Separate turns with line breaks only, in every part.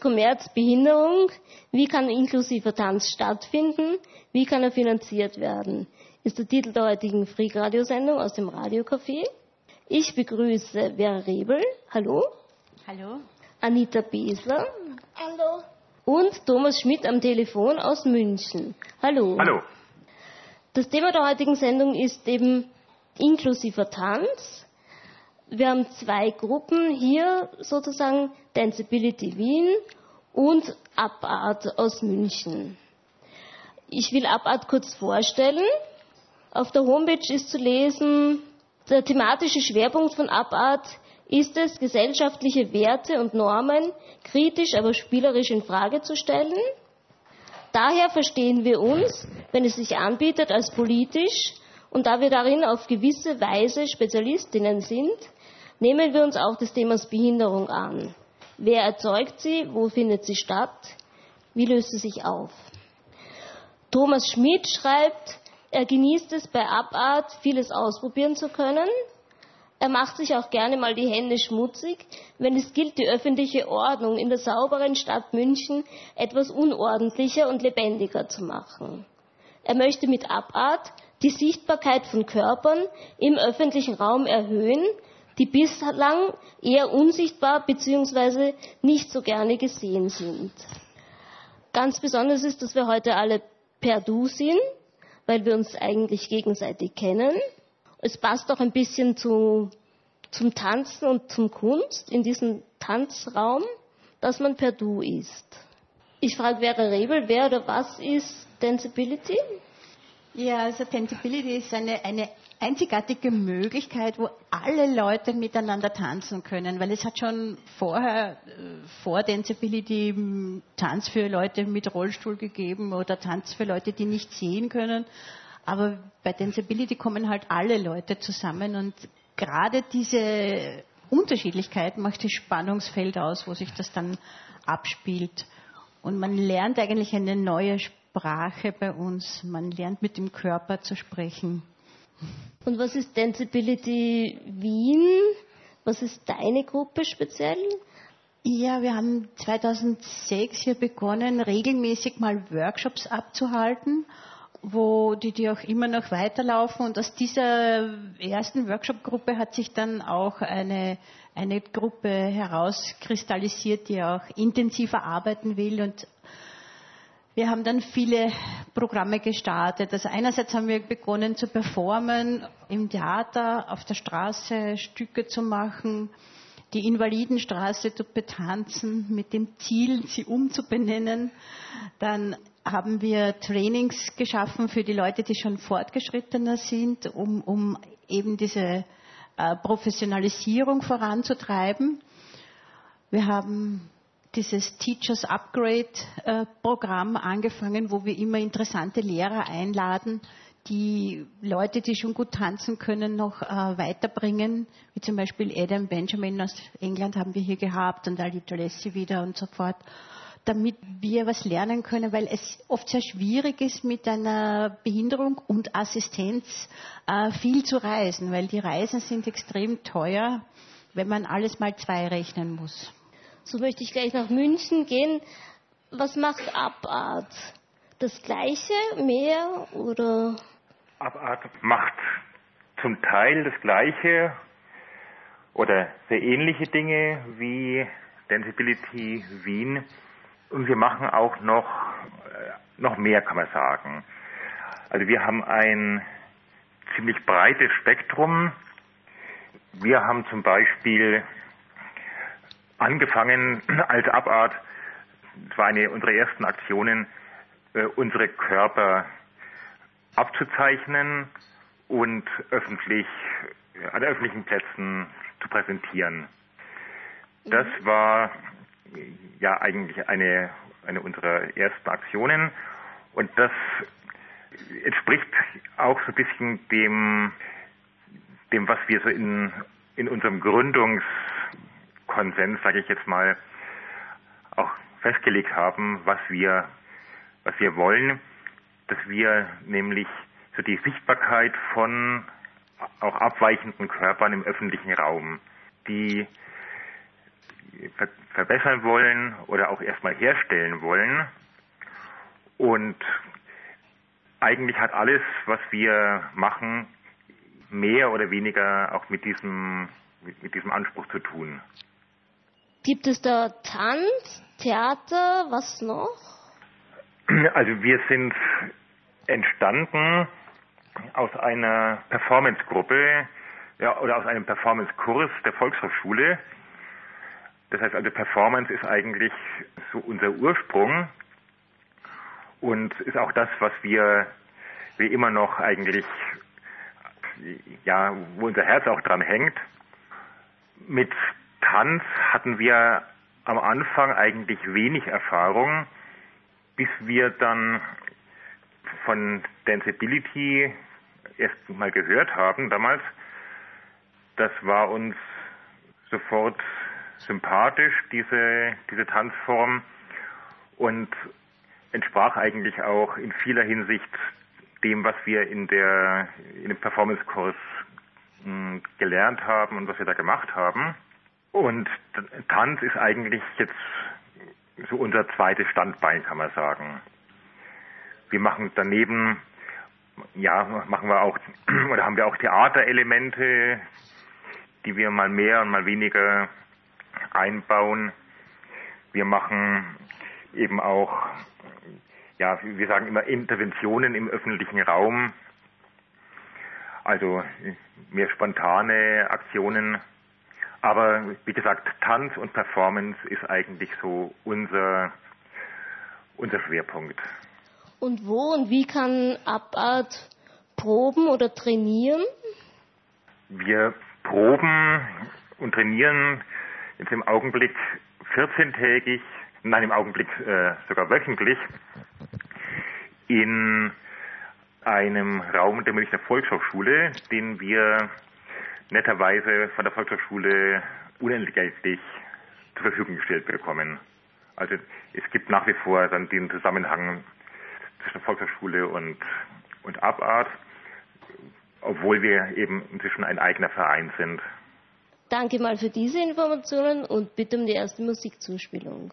Kommerz Behinderung? Wie kann inklusiver Tanz stattfinden? Wie kann er finanziert werden? Ist der Titel der heutigen Freak-Radiosendung aus dem Radiocafé. Ich begrüße Vera Rebel. Hallo.
Hallo.
Anita Besler.
Hallo.
Und Thomas Schmidt am Telefon aus München. Hallo.
Hallo.
Das Thema der heutigen Sendung ist eben inklusiver Tanz. Wir haben zwei Gruppen hier, sozusagen Danceability Wien und Up-Art aus München. Ich will Up-Art kurz vorstellen. Auf der Homepage ist zu lesen, der thematische Schwerpunkt von Up-Art ist es, gesellschaftliche Werte und Normen kritisch, aber spielerisch in Frage zu stellen. Daher verstehen wir uns, wenn es sich anbietet, als politisch, und da wir darin auf gewisse Weise Spezialistinnen sind, nehmen wir uns auch des Themas Behinderung an. Wer erzeugt sie? Wo findet sie statt? Wie löst sie sich auf? Thomas Schmidt schreibt, er genießt es bei Up-Art, vieles ausprobieren zu können. Er macht sich auch gerne mal die Hände schmutzig, wenn es gilt, die öffentliche Ordnung in der sauberen Stadt München etwas unordentlicher und lebendiger zu machen. Er möchte mit Up-Art die Sichtbarkeit von Körpern im öffentlichen Raum erhöhen, die bislang eher unsichtbar bzw. nicht so gerne gesehen sind. Ganz besonders ist, dass wir heute alle per Du sind, weil wir uns eigentlich gegenseitig kennen. Es passt auch ein bisschen zum Tanzen und zum Kunst in diesem Tanzraum, dass man per Du ist. Ich frage Vera Rebel, wer oder was ist Danceability?
Ja, also Danceability ist eine einzigartige Möglichkeit, wo alle Leute miteinander tanzen können, weil es hat schon vor Danceability Tanz für Leute mit Rollstuhl gegeben oder Tanz für Leute, die nicht sehen können. Aber bei Danceability kommen halt alle Leute zusammen und gerade diese Unterschiedlichkeit macht das Spannungsfeld aus, wo sich das dann abspielt. Und man lernt eigentlich eine neue Sprache bei uns. Man lernt mit dem Körper zu sprechen.
Und was ist Danceability Wien? Was ist deine Gruppe speziell?
Ja, wir haben 2006 hier begonnen, regelmäßig mal Workshops abzuhalten, wo die auch immer noch weiterlaufen. Und aus dieser ersten Workshop-Gruppe hat sich dann auch eine Gruppe herauskristallisiert, die auch intensiver arbeiten will. Und wir haben dann viele Programme gestartet. Also einerseits haben wir begonnen zu performen, im Theater, auf der Straße Stücke zu machen, die Invalidenstraße zu betanzen, mit dem Ziel, sie umzubenennen. Dann haben wir Trainings geschaffen für die Leute, die schon fortgeschrittener sind, um eben diese Professionalisierung voranzutreiben. Wir haben dieses Teachers Upgrade Programm angefangen, wo wir immer interessante Lehrer einladen, die Leute, die schon gut tanzen können, noch weiterbringen, wie zum Beispiel Adam Benjamin aus England haben wir hier gehabt und Alita Lessi wieder und so fort, damit wir was lernen können, weil es oft sehr schwierig ist, mit einer Behinderung und Assistenz viel zu reisen, weil die Reisen sind extrem teuer, wenn man alles mal 2 rechnen muss.
So möchte ich gleich nach München gehen. Was macht Up-Art? Das Gleiche, mehr oder?
Up-Art macht zum Teil das Gleiche oder sehr ähnliche Dinge wie Danceability Wien. Und wir machen auch noch mehr, kann man sagen. Also wir haben ein ziemlich breites Spektrum. Wir haben zum Beispiel angefangen als Up-Art, das war eine unserer ersten Aktionen, unsere Körper abzuzeichnen und an öffentlichen Plätzen zu präsentieren. Das war ja eigentlich eine unserer ersten Aktionen und das entspricht auch so ein bisschen dem was wir so in unserem Gründungskonsens, sage ich jetzt mal, auch festgelegt haben, was wir wollen, dass wir nämlich so die Sichtbarkeit von auch abweichenden Körpern im öffentlichen Raum, die verbessern wollen oder auch erstmal herstellen wollen. Und eigentlich hat alles, was wir machen, mehr oder weniger auch mit diesem Anspruch zu tun.
Gibt es da Tanz, Theater, was noch?
Also wir sind entstanden aus einer Performance-Gruppe, ja, oder aus einem Performance-Kurs der Volkshochschule. Das heißt also, Performance ist eigentlich so unser Ursprung und ist auch das, was wir immer noch eigentlich, ja, wo unser Herz auch dran hängt. Mit Tanz hatten wir am Anfang eigentlich wenig Erfahrung, bis wir dann von Danceability erst mal gehört haben damals. Das war uns sofort sympathisch, diese Tanzform, und entsprach eigentlich auch in vieler Hinsicht dem, was wir in dem Performance-Kurs gelernt haben und was wir da gemacht haben. Und Tanz ist eigentlich jetzt so unser zweites Standbein, kann man sagen. Wir machen daneben, ja, haben wir auch Theaterelemente, die wir mal mehr und mal weniger einbauen. Wir machen eben auch, ja, wir sagen immer Interventionen im öffentlichen Raum, also mehr spontane Aktionen. Aber wie gesagt, Tanz und Performance ist eigentlich so unser Schwerpunkt.
Und wo und wie kann Up-Art proben oder trainieren?
Wir proben und trainieren jetzt im Augenblick 14-tägig, nein, im Augenblick sogar wöchentlich in einem Raum der Münchner Volkshochschule, den wir netterweise von der Volkshochschule unentgeltlich zur Verfügung gestellt bekommen. Also es gibt nach wie vor dann den Zusammenhang zwischen der Volkshochschule und Up-Art, obwohl wir eben inzwischen ein eigener Verein sind.
Danke mal für diese Informationen und bitte um die erste Musikzuspielung.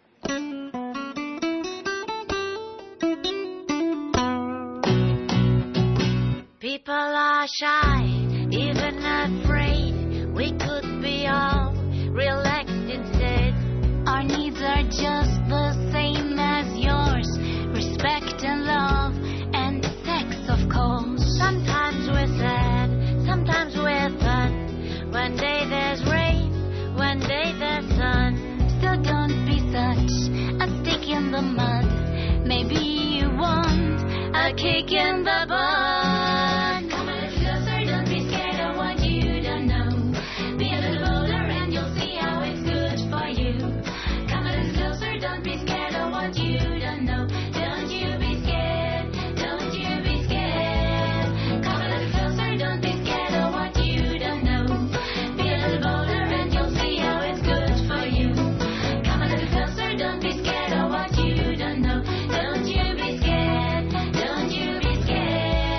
People are shy, even afraid. We could be all relaxed instead. Our needs are just the same as yours. Respect and love and sex, of course. Sometimes we're sad, sometimes we're fun. One day there's rain, one day there's sun. Still don't be such a stick in the mud. Maybe you want a kick in the butt. Come a little closer, don't be scared of what you don't know. Be a little bolder and you'll see how it's good for you. Come a little closer, don't be scared of what you don't know. Don't you be scared, don't you be scared. Come a little closer, don't be scared of what you don't know. Be a little bolder and you'll see how it's good for you. Come a little closer, don't be scared of what you don't know. Don't you be scared, don't you be scared.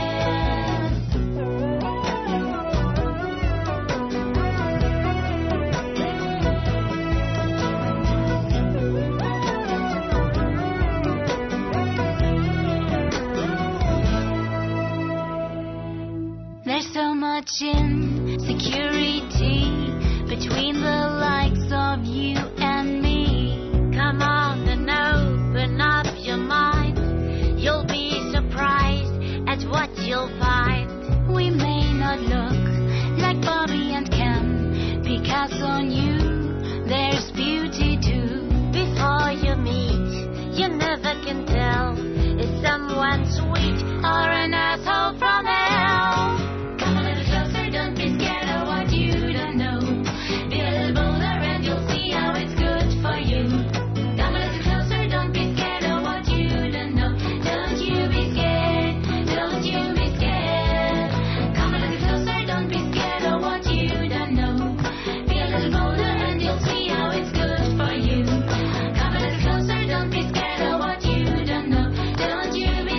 There's so much insecurity between the likes of you and me. Come on and open up your mind. You'll be surprised at what you'll find. We may not look like Bobby and Ken, because on you there's beauty too. Before you meet, you never can tell if someone's sweet or an asshole from hell. Come a little closer, don't be scared of what you don't know. Be a little bolder and you'll see how it's good for you. Come a little closer, don't be scared of what you don't know. Don't you be scared, don't you be scared. Come a little closer, don't be scared of what you don't know. Be a little bolder and you'll see how it's good for you. Come a little closer, don't be scared of what you don't know. Don't you be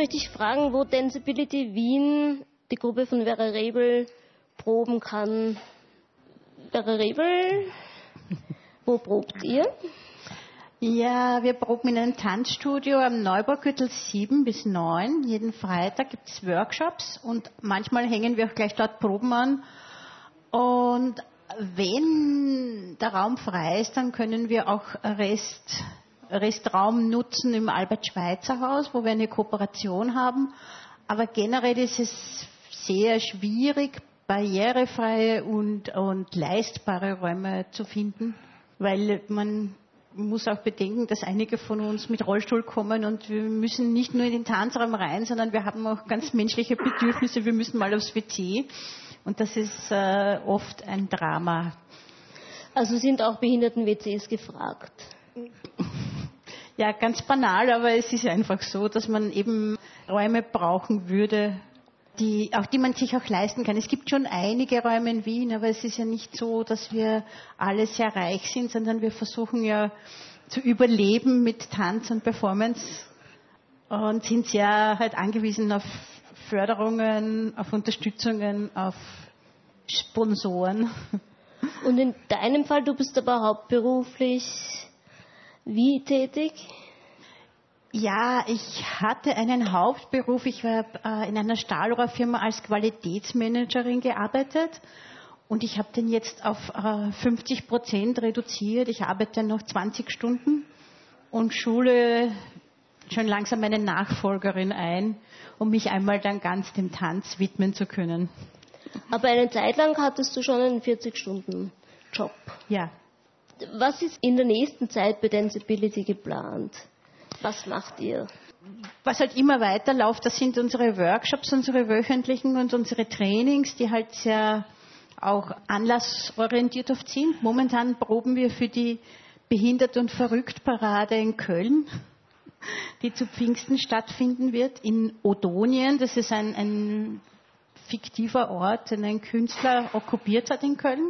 möchte ich fragen, wo Danceability Wien, die Gruppe von Vera Rebel, proben kann. Vera Rebel, wo probt ihr?
Ja, wir proben in einem Tanzstudio am Neubaugürtel 7 bis 9. Jeden Freitag gibt es Workshops und manchmal hängen wir auch gleich dort Proben an. Und wenn der Raum frei ist, dann können wir auch Restraum nutzen im Albert-Schweitzer-Haus, wo wir eine Kooperation haben. Aber generell ist es sehr schwierig, barrierefreie und leistbare Räume zu finden, weil man muss auch bedenken, dass einige von uns mit Rollstuhl kommen und wir müssen nicht nur in den Tanzraum rein, sondern wir haben auch ganz menschliche Bedürfnisse. Wir müssen mal aufs WC und das ist oft ein Drama.
Also sind auch Behinderten-WCs gefragt?
Ja, ganz banal, aber es ist einfach so, dass man eben Räume brauchen würde, die man sich auch leisten kann. Es gibt schon einige Räume in Wien, aber es ist ja nicht so, dass wir alle sehr reich sind, sondern wir versuchen ja zu überleben mit Tanz und Performance und sind sehr halt angewiesen auf Förderungen, auf Unterstützungen, auf Sponsoren.
Und in deinem Fall, du bist aber hauptberuflich wie tätig?
Ja, ich hatte einen Hauptberuf. Ich war in einer Stahlrohrfirma als Qualitätsmanagerin gearbeitet und ich habe den jetzt auf 50% reduziert. Ich arbeite noch 20 Stunden und schule schon langsam meine Nachfolgerin ein, um mich einmal dann ganz dem Tanz widmen zu können.
Aber eine Zeit lang hattest du schon einen 40-Stunden-Job.
Ja.
Was ist in der nächsten Zeit bei Danceability geplant? Was macht ihr?
Was halt immer weiterläuft, das sind unsere Workshops, unsere wöchentlichen und unsere Trainings, die halt sehr auch anlassorientiert oft sind. Momentan proben wir für die Behindert- und Verrückt-Parade in Köln, die zu Pfingsten stattfinden wird, in Odonien. Das ist ein fiktiver Ort, den ein Künstler okkupiert hat in Köln.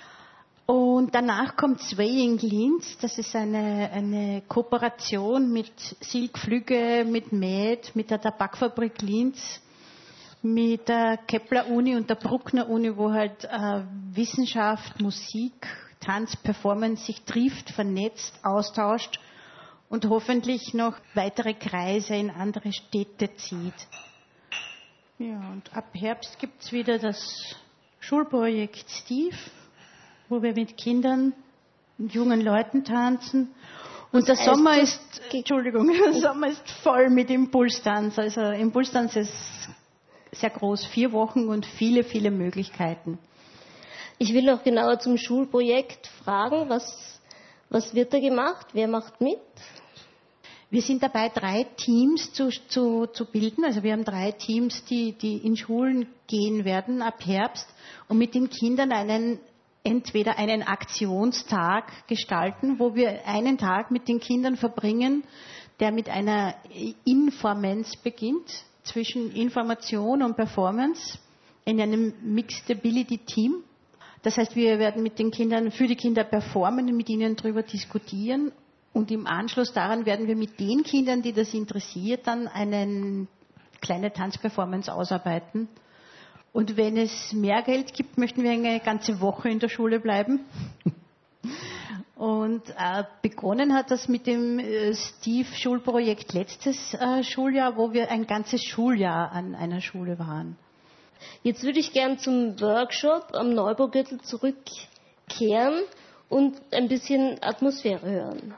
Und danach kommt Swaying Linz, das ist eine Kooperation mit Silk Flügge, mit MED, mit der Tabakfabrik Linz, mit der Kepler-Uni und der Bruckner-Uni, wo halt Wissenschaft, Musik, Tanz, Performance sich trifft, vernetzt, austauscht und hoffentlich noch weitere Kreise in andere Städte zieht. Ja, und ab Herbst gibt es wieder das Schulprojekt Steve, wo wir mit Kindern und jungen Leuten tanzen. Und der Sommer ist voll mit Impulstanz. Also Impulstanz ist sehr groß, 4 Wochen und viele, viele Möglichkeiten.
Ich will noch genauer zum Schulprojekt fragen, was wird da gemacht? Wer macht mit?
Wir sind dabei, 3 Teams zu bilden. Also wir haben 3 Teams, die in Schulen gehen werden ab Herbst und mit den Kindern entweder einen Aktionstag gestalten, wo wir einen Tag mit den Kindern verbringen, der mit einer Informance beginnt, zwischen Information und Performance in einem Mixed Ability Team. Das heißt, wir werden mit den Kindern, für die Kinder performen und mit ihnen darüber diskutieren. Und im Anschluss daran werden wir mit den Kindern, die das interessiert, dann eine kleine Tanzperformance ausarbeiten. Und wenn es mehr Geld gibt, möchten wir eine ganze Woche in der Schule bleiben. Und begonnen hat das mit dem Steve-Schulprojekt letztes Schuljahr, wo wir ein ganzes Schuljahr an einer Schule waren.
Jetzt würde ich gern zum Workshop am Neubaugürtel zurückkehren und ein bisschen Atmosphäre hören.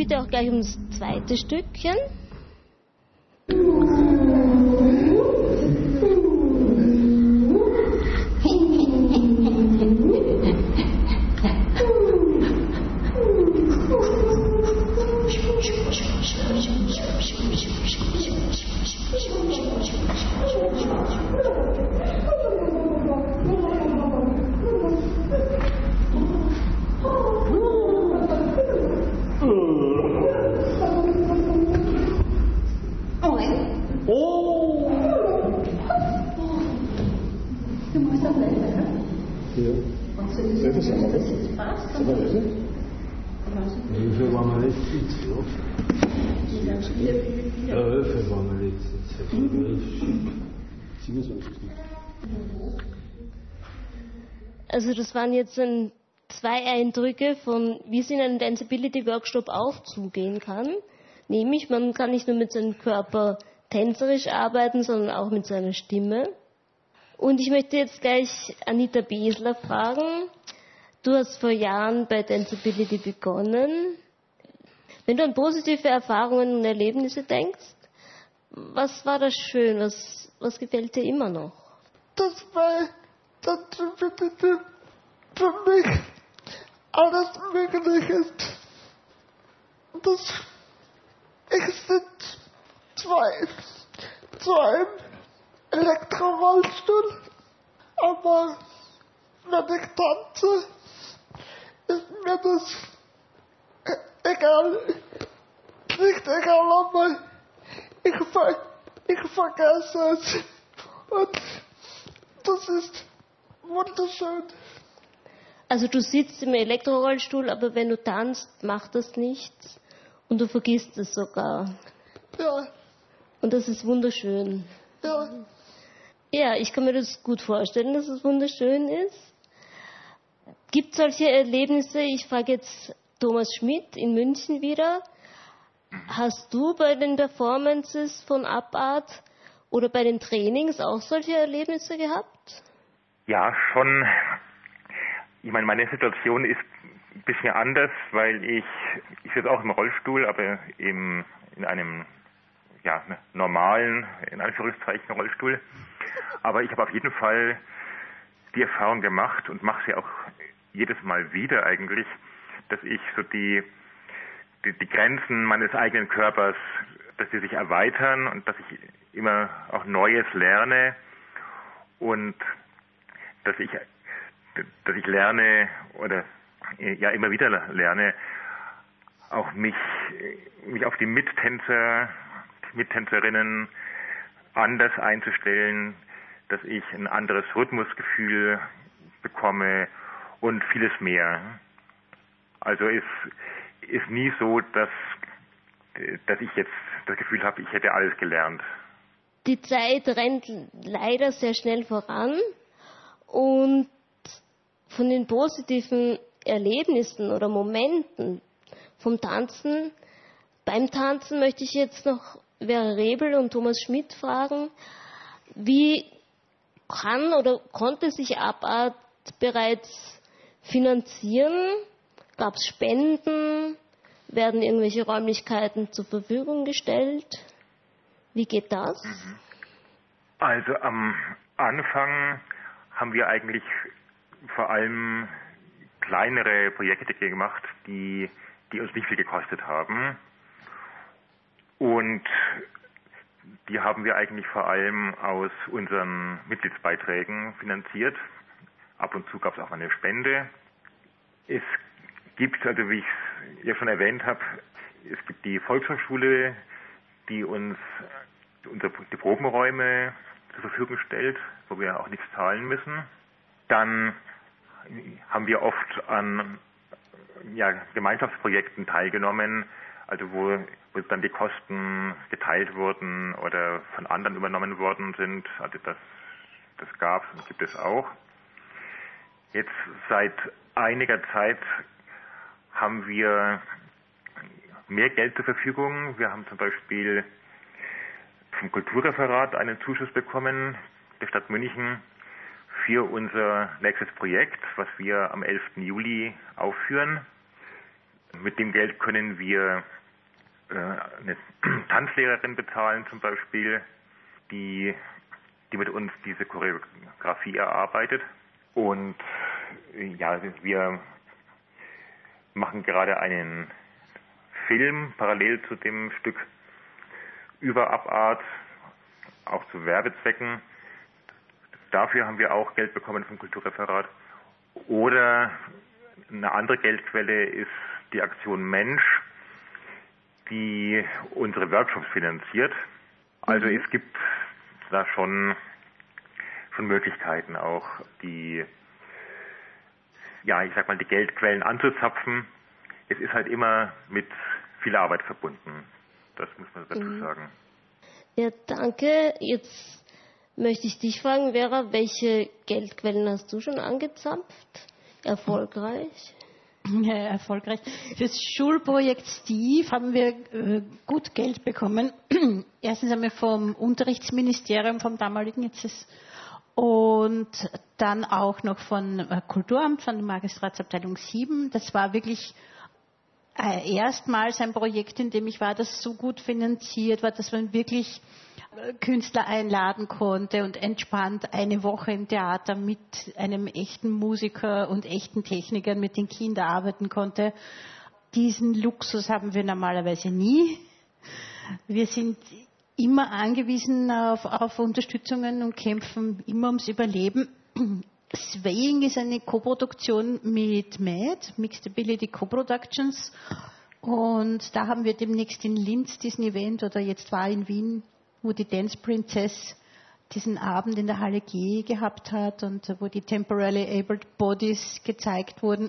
bitte auch gleich ums zweite Stückchen. Also das waren jetzt zwei Eindrücke von, wie es in einem Danceability Workshop auch zugehen kann. Nämlich, man kann nicht nur mit seinem Körper tänzerisch arbeiten, sondern auch mit seiner Stimme. Und ich möchte jetzt gleich Anita Besler fragen. Du hast vor Jahren bei Danceability begonnen. Wenn du an positive Erfahrungen und Erlebnisse denkst, was war das schön? Was gefällt dir immer noch?
Das war Danceability für mich alles möglich ist. Ich sitze zwar im Elektrorollstuhl, aber wenn ich tanze, ist mir das egal. Nicht egal, aber ich vergesse es. Und das ist wunderschön.
Also du sitzt im Elektrorollstuhl, aber wenn du tanzt, macht das nichts und du vergisst es sogar.
Ja.
Und das ist wunderschön.
Ja.
Ja, ich kann mir das gut vorstellen, dass es wunderschön ist. Gibt es solche Erlebnisse? Ich frage jetzt Thomas Schmidt in München wieder. Hast du bei den Performances von Abart oder bei den Trainings auch solche Erlebnisse gehabt?
Ja, schon. Ich meine, meine Situation ist ein bisschen anders, weil ich sitze auch im Rollstuhl, aber in einem normalen, in Anführungszeichen, Rollstuhl. Aber ich habe auf jeden Fall die Erfahrung gemacht und mache sie auch jedes Mal wieder eigentlich, dass ich so die Grenzen meines eigenen Körpers, dass die sich erweitern und dass ich immer auch Neues lerne und dass ich lerne oder ja immer wieder lerne, auch mich auf die Mittänzerinnen anders einzustellen, dass ich ein anderes Rhythmusgefühl bekomme und vieles mehr. Also es ist nie so, dass ich jetzt das Gefühl habe, ich hätte alles gelernt.
Die Zeit rennt leider sehr schnell voran und von den positiven Erlebnissen oder Momenten vom Tanzen, beim Tanzen möchte ich jetzt noch Vera Rebel und Thomas Schmidt fragen, wie kann oder konnte sich Abart bereits finanzieren? Gab es Spenden? Werden irgendwelche Räumlichkeiten zur Verfügung gestellt? Wie geht das?
Also am Anfang haben wir eigentlich vor allem kleinere Projekte gemacht, die uns nicht viel gekostet haben. Und die haben wir eigentlich vor allem aus unseren Mitgliedsbeiträgen finanziert. Ab und zu gab es auch eine Spende. Es gibt, also wie ich es ja schon erwähnt habe, es gibt die Volkshochschule, die uns die Probenräume zur Verfügung stellt, wo wir auch nichts zahlen müssen. Dann haben wir oft an Gemeinschaftsprojekten teilgenommen, also wo dann die Kosten geteilt wurden oder von anderen übernommen worden sind. Also das gab es und gibt es auch. Jetzt seit einiger Zeit haben wir mehr Geld zur Verfügung. Wir haben zum Beispiel vom Kulturreferat einen Zuschuss bekommen, der Stadt München, für unser nächstes Projekt, was wir am 11. Juli aufführen. mit dem Geld können wir eine Tanzlehrerin bezahlen zum Beispiel, die mit uns diese Choreografie erarbeitet. Und ja, wir machen gerade einen Film parallel zu dem Stück über Abart, auch zu Werbezwecken. Dafür haben wir auch Geld bekommen vom Kulturreferat. Oder eine andere Geldquelle ist die Aktion Mensch, die unsere Workshops finanziert. Also es gibt da schon Möglichkeiten auch, die Geldquellen anzuzapfen. Es ist halt immer mit viel Arbeit verbunden. Das muss man dazu sagen.
Ja, danke. Jetzt möchte ich dich fragen, Vera, welche Geldquellen hast du schon angezapft? Erfolgreich?
Ja, erfolgreich. Für das Schulprojekt Steve haben wir gut Geld bekommen. Erstens einmal vom Unterrichtsministerium, vom damaligen jetzt und dann auch noch von Kulturamt, von der Magistratsabteilung 7. Das war wirklich erstmals ein Projekt, in dem ich war, das so gut finanziert war, dass man wirklich Künstler einladen konnte und entspannt eine Woche im Theater mit einem echten Musiker und echten Technikern mit den Kindern arbeiten konnte. Diesen Luxus haben wir normalerweise nie. Wir sind immer angewiesen auf Unterstützungen und kämpfen immer ums Überleben. Swaying ist eine Koproduktion mit MAD, Mixed Ability Co-Productions. Und da haben wir demnächst in Linz diesen Event, oder jetzt war in Wien, wo die Dance Princess diesen Abend in der Halle G gehabt hat und wo die Temporarily Abled Bodies gezeigt wurden.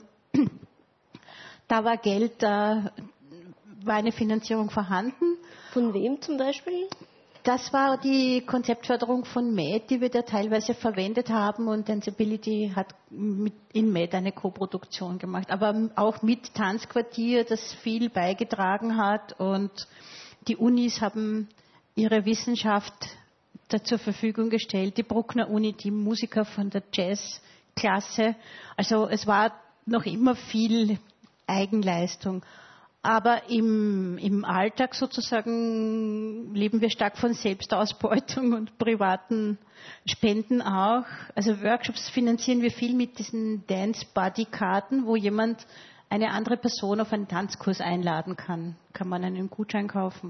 Da war Geld, da war eine Finanzierung vorhanden.
Von wem zum Beispiel?
Das war die Konzeptförderung von MAD, die wir da teilweise verwendet haben, und Danceability hat in MAD eine Koproduktion gemacht, aber auch mit Tanzquartier, das viel beigetragen hat, und die Unis haben ihre Wissenschaft da zur Verfügung gestellt, die Bruckner Uni, die Musiker von der Jazzklasse. Also es war noch immer viel Eigenleistung. Aber im Alltag sozusagen leben wir stark von Selbstausbeutung und privaten Spenden auch. Also Workshops finanzieren wir viel mit diesen Dance-Buddy-Karten, wo jemand eine andere Person auf einen Tanzkurs einladen kann. Kann man einen Gutschein kaufen.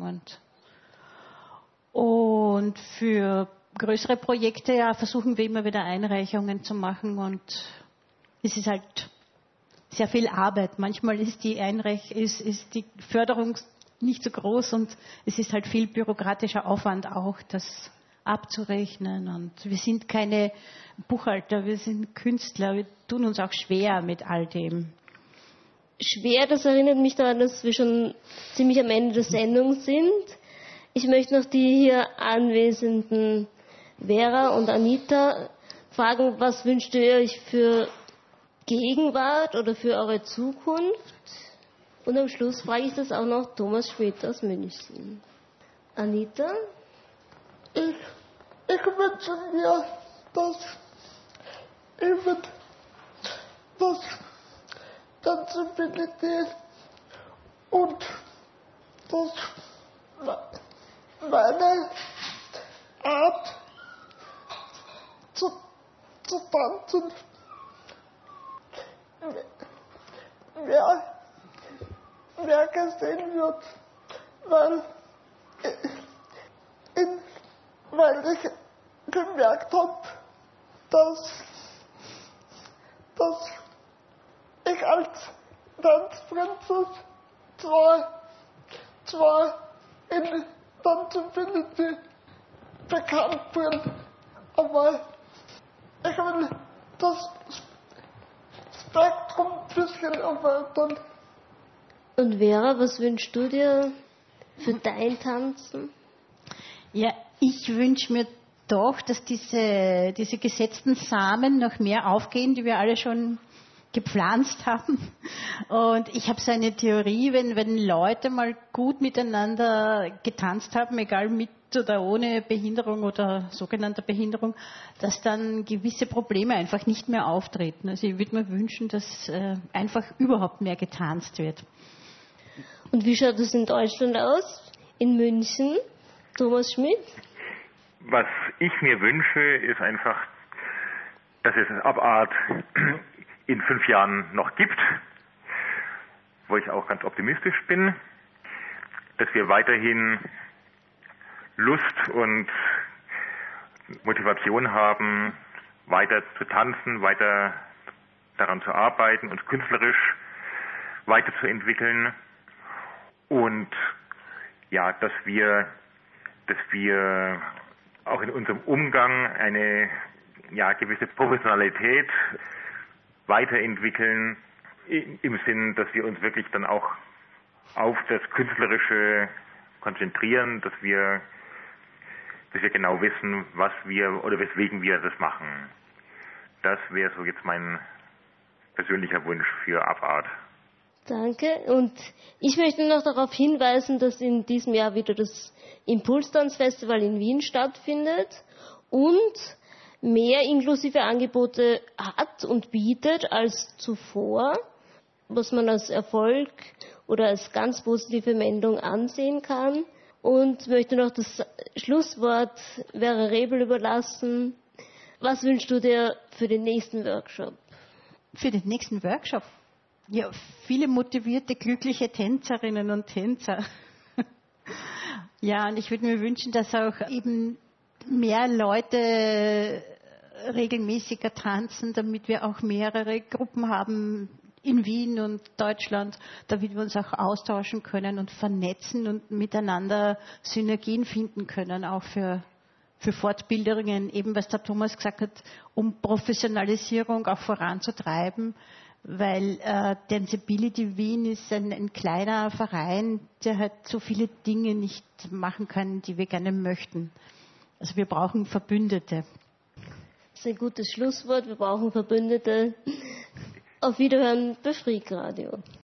Und für größere Projekte versuchen wir immer wieder Einreichungen zu machen. Und es ist halt sehr viel Arbeit. Manchmal ist die Förderung nicht so groß und es ist halt viel bürokratischer Aufwand auch, das abzurechnen. Und wir sind keine Buchhalter, wir sind Künstler, wir tun uns auch schwer mit all dem.
Schwer, das erinnert mich daran, dass wir schon ziemlich am Ende der Sendung sind. Ich möchte noch die hier anwesenden Vera und Anita fragen, was wünscht ihr euch für Gegenwart oder für eure Zukunft? Und am Schluss frage ich das auch noch Thomas Schmidt aus München. Anita?
Ich wünsche mir, dass eben das Tanzabilität und das meine Art zu tanzen mehr gesehen wird, weil ich gemerkt habe, dass ich als Tanzprinzess zwar in Tanzability bekannt bin, aber ich will das Spektrum ein bisschen erweitern.
Und Vera, was wünschst du dir für dein Tanzen?
Ja, ich wünsche mir doch, dass diese gesetzten Samen noch mehr aufgehen, die wir alle schon gepflanzt haben. Und ich habe so eine Theorie, wenn Leute mal gut miteinander getanzt haben, egal mit oder ohne Behinderung oder sogenannter Behinderung, dass dann gewisse Probleme einfach nicht mehr auftreten. Also ich würde mir wünschen, dass einfach überhaupt mehr getanzt wird.
Und wie schaut es in Deutschland aus? In München? Thomas Schmidt?
Was ich mir wünsche, ist einfach, dass es Abart in 5 Jahren noch gibt, wo ich auch ganz optimistisch bin, dass wir weiterhin Lust und Motivation haben, weiter zu tanzen, weiter daran zu arbeiten, uns künstlerisch weiterzuentwickeln und ja, dass wir auch in unserem Umgang eine gewisse Professionalität weiterentwickeln, im Sinn, dass wir uns wirklich dann auch auf das Künstlerische konzentrieren, dass wir genau wissen, was wir oder weswegen wir das machen. Das wäre so jetzt mein persönlicher Wunsch für Abart.
Danke. Und ich möchte noch darauf hinweisen, dass in diesem Jahr wieder das Impulstanzfestival in Wien stattfindet und mehr inklusive Angebote hat und bietet als zuvor, was man als Erfolg oder als ganz positive Meldung ansehen kann. Und möchte noch das Schlusswort Vera Rebel überlassen. Was wünschst du dir für den nächsten Workshop?
Für den nächsten Workshop? Ja, viele motivierte, glückliche Tänzerinnen und Tänzer. Ja, und ich würde mir wünschen, dass auch eben mehr Leute regelmäßiger tanzen, damit wir auch mehrere Gruppen haben in Wien und Deutschland, damit wir uns auch austauschen können und vernetzen und miteinander Synergien finden können, auch für Fortbildungen, eben was der Thomas gesagt hat, um Professionalisierung auch voranzutreiben, weil Danceability Wien ist ein kleiner Verein, der halt so viele Dinge nicht machen kann, die wir gerne möchten. Also wir brauchen Verbündete.
Das ist ein gutes Schlusswort. Wir brauchen Verbündete. Auf Wiederhören bei Freakradio.